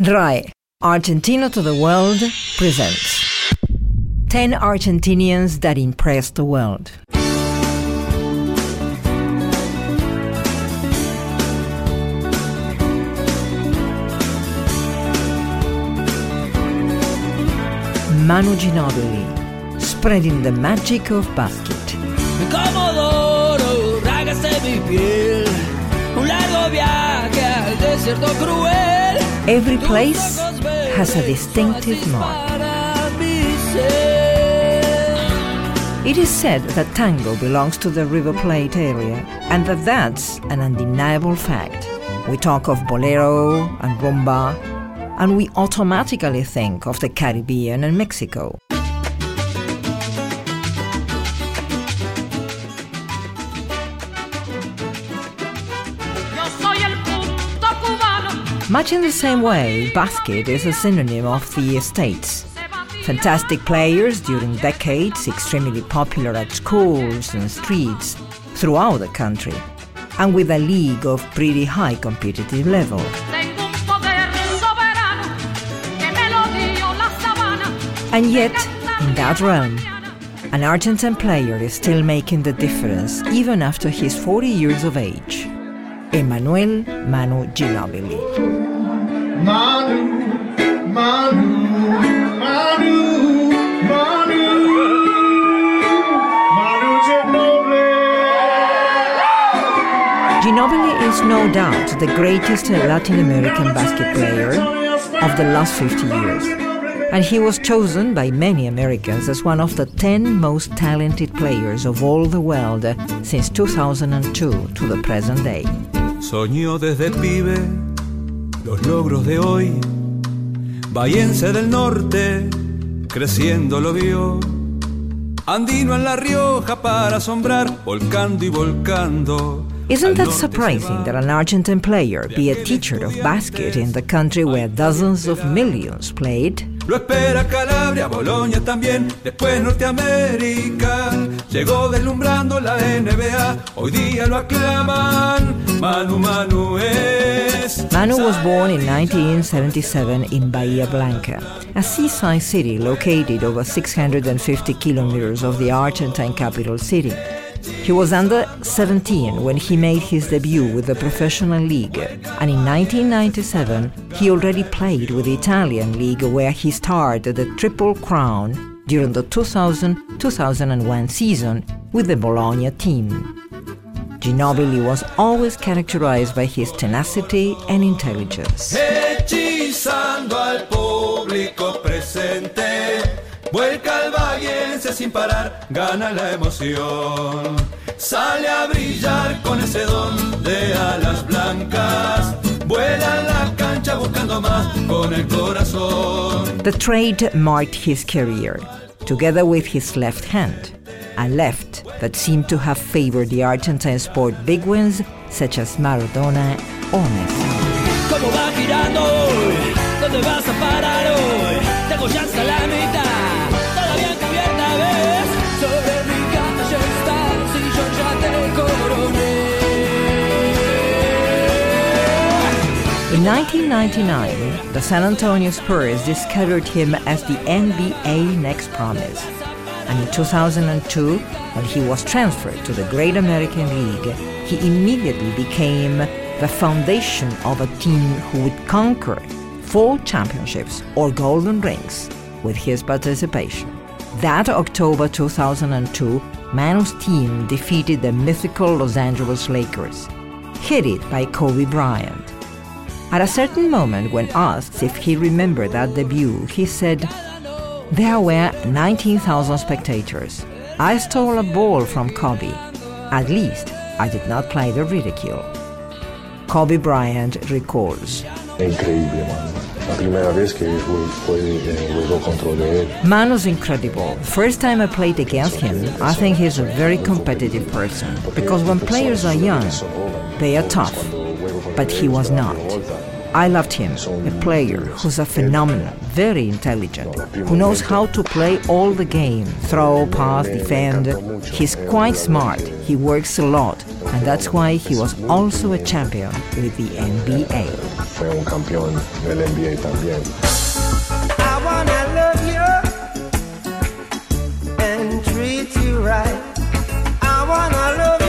RAE, Argentina to the World, presents 10 Argentinians that impressed the world. Manu Ginóbili, spreading the magic of basket. Comodoro, rágase mi piel, un largo viaje al desierto cruel. Every place has a distinctive mark. It is said that tango belongs to the River Plate area, and that's an undeniable fact. We talk of bolero and rumba, and we automatically think of the Caribbean and Mexico. Much in the same way, basket is a synonym of the States. Fantastic players during decades, extremely popular at schools and streets throughout the country, and with a league of pretty high competitive level. And yet, in that realm, an Argentine player is still making the difference even after he's 40 years of age. Emmanuel Manu Ginóbili. Manu, Manu, Manu, Manu, Manu Ginóbili. Ginóbili is no doubt the greatest Latin American basket player of the last 50 years. And he was chosen by many Americans as one of the 10 most talented players of all the world since 2002 to the present day. Soñó desde pibe los logros de hoy, bahiense del norte, creciendo lo vio, andino en La Rioja para asombrar, volcando y volcando. Isn't that surprising that an Argentine player be a teacher of basket in the country where dozens of millions played? Lo espera Calabria, Bolonia también, después Norteamérica. Llegó deslumbrando la NBA, hoy día lo aclaman. Manu, Manu es. Manu was born in 1977 in Bahia Blanca, a seaside city located over 650 kilometers of the Argentine capital city. He was under 17 when he made his debut with the professional league, and in 1997 he already played with the Italian league where he starred the Triple Crown during the 2000-2001 season with the Bologna team. Ginóbili was always characterized by his tenacity and intelligence. Hechizando al público presente, vuelca al bahiense sin parar, gana la emoción. Sale a brillar con ese don de alas blancas, vuela en la cancha buscando más con el corazón. The trade marked his career, together with his left hand, a left that seemed to have favored the Argentine sport bigwigs such as Maradona or Messi. ¿Cómo va girando hoy? ¿Dónde vas a parar hoy? Tengo ya hasta la mitad, todavía cubierta ves. Sobre mi calle estás y yo ya te coroné. In 1999, the San Antonio Spurs discovered him as the NBA next promise. And in 2002, when he was transferred to the Great American League, he immediately became the foundation of a team who would conquer 4 championships or golden rings with his participation. That October 2002, Manu's team defeated the mythical Los Angeles Lakers, headed by Kobe Bryant. At a certain moment, when asked if he remembered that debut, he said, "There were 19,000 spectators. I stole a ball from Kobe. At least I did not play the ridicule." Kobe Bryant recalls. Increíble, Manu. La primera vez que juego contra él. Manu's incredible. First time I played against him, I think he's a very competitive person. Because when players are young, they are tough. But he was not. I loved him, a player who's a phenomenon, very intelligent, who knows how to play all the game, throw, pass, defend. He's quite smart, he works a lot, and that's why he was also a champion with the NBA. fue un campeón del NBA también. I wanna love you and treat you right. I wanna love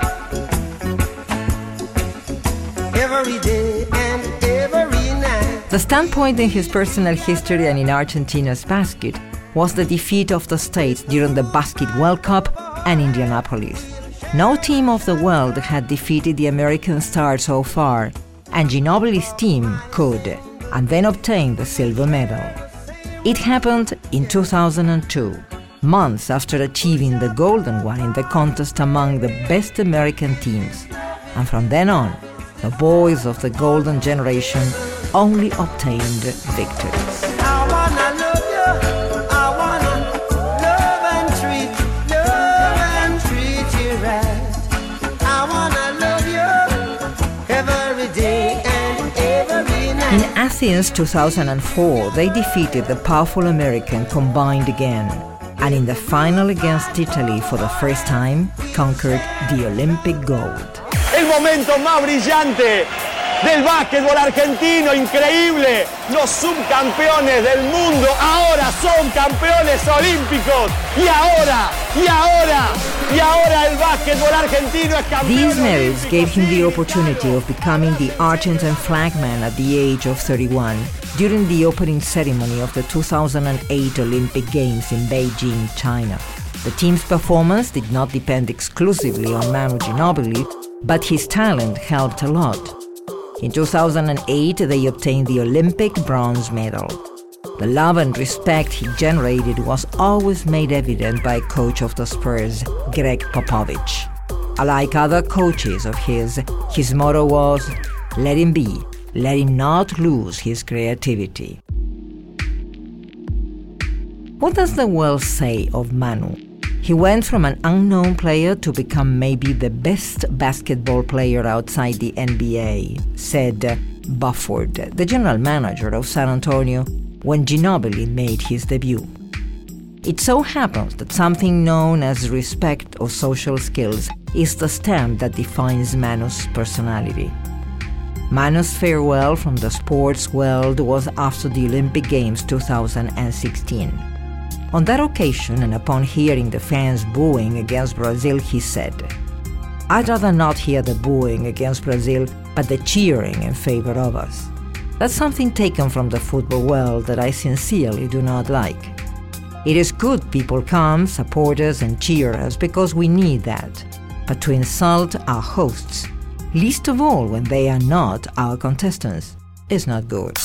you every day and every night. The standpoint in his personal history and in Argentina's basket was the defeat of the States during the Basket World Cup and Indianapolis. No team of the world had defeated the American star so far, and Ginobili's team could, and then obtained the silver medal. It happened in 2002, months after achieving the golden one in the contest among the best American teams. And from then on, the boys of the golden generation only obtained victories. I wanna love you, I wanna love and treat you right. I wanna love you every day and every night. In Athens 2004, they defeated the powerful American combined again, and in the final against Italy for the first time, conquered the Olympic gold. El momento más brillante del básquetbol argentino, increíble. Los subcampeones del mundo ahora son campeones olímpicos. Y ahora el básquetbol argentino es campeón. These merits gave him the opportunity of becoming the Argentine flagman at the age of 31 during the opening ceremony of the 2008 Olympic Games in Beijing, China. The team's performance did not depend exclusively on Manu Ginobili, but his talent helped a lot. In 2008, they obtained the Olympic bronze medal. The love and respect he generated was always made evident by coach of the Spurs, Greg Popovich. Like other coaches of his motto was, "Let him be, let him not lose his creativity." What does the world say of Manu? He went from an unknown player to become maybe the best basketball player outside the NBA, said Bufford, the general manager of San Antonio, when Ginobili made his debut. It so happens that something known as respect or social skills is the stamp that defines Manu's personality. Manu's farewell from the sports world was after the Olympic Games 2016. On that occasion, and upon hearing the fans booing against Brazil, he said, "I'd rather not hear the booing against Brazil, but the cheering in favor of us." That's something taken from the football world that I sincerely do not like. It is good people come, support us and cheer us because we need that. But to insult our hosts, least of all when they are not our contestants, is not good.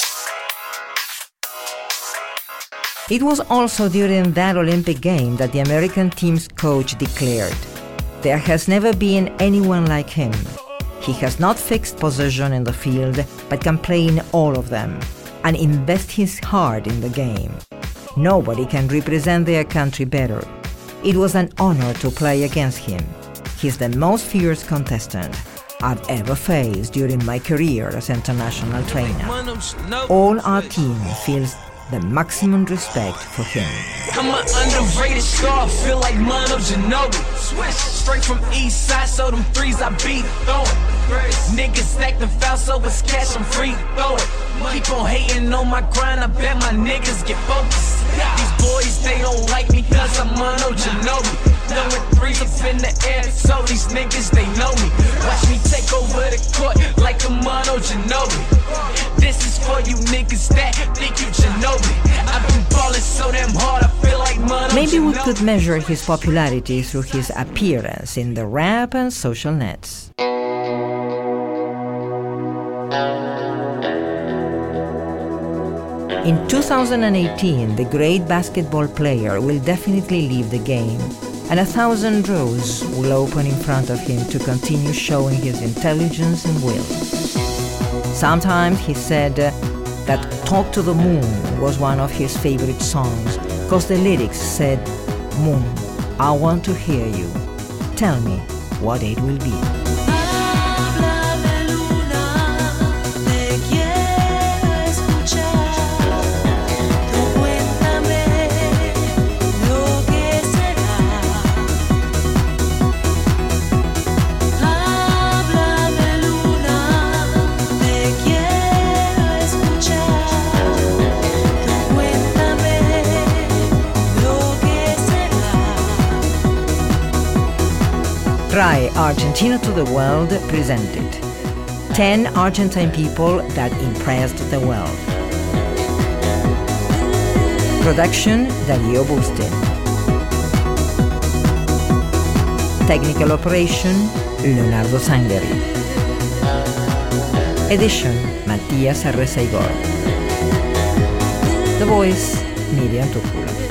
It was also during that Olympic game that the American team's coach declared, "There has never been anyone like him. He has not fixed position in the field, but can play in all of them, and invest his heart in the game. Nobody can represent their country better. It was an honor to play against him. He's the most fierce contestant I've ever faced during my career as international trainer. All our team feels the maximum respect for him." I'm an underrated star, feel like Manu Ginobili. Straight from east side, so them threes I beat throwing. Niggas acting foul, so it's cash I'm free throwing. Keep on hating on my grind, I bet my niggas get focused. These boys, they don't like me cause I'm Manu Ginobili. Throwing threes up in the air, so these niggas, they know me. Watch me take over the court like a Manu Ginobili. This is for you niggas that think you Ginobili. I've been ballin' so damn hard, I feel like Manu Maybe we Ginobili. could measure his popularity through his appearance in the rap and social nets. In 2018, the great basketball player will definitely leave the game, and 1,000 doors will open in front of him to continue showing his intelligence and will. Sometimes he said that "Talk to the Moon" was one of his favorite songs, because the lyrics said, "Moon, I want to hear you. Tell me what it will be." Háblame, luna, te quiero RAI Argentina to the World presented 10 Argentine people that impressed the world. Production Dario Bustin. Technical operation Leonardo Sangheri. Edition Mattias Arresaigor. The voice Miriam Tucula.